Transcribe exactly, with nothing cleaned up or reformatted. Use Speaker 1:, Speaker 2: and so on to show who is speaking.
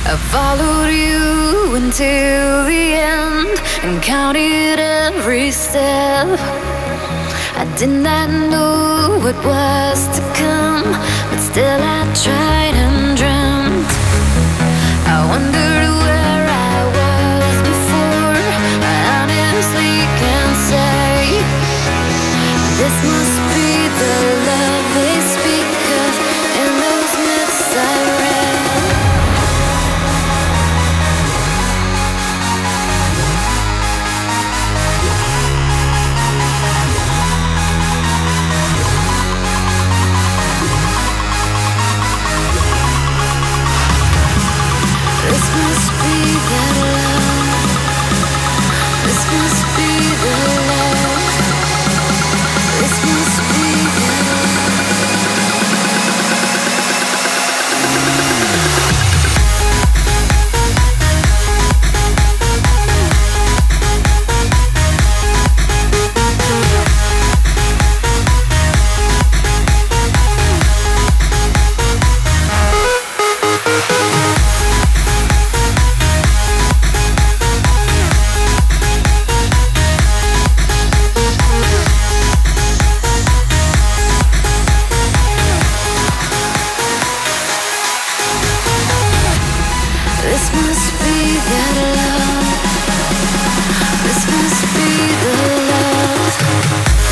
Speaker 1: I followed you until the end and counted every step. I did not know what was to come, but still I tried and dreamt. I wondered where I was before. I honestly can't say. This must be the love they speak of in those myths I read. This must be the love. This must be the love. This must be the This must be the love. This must be the love.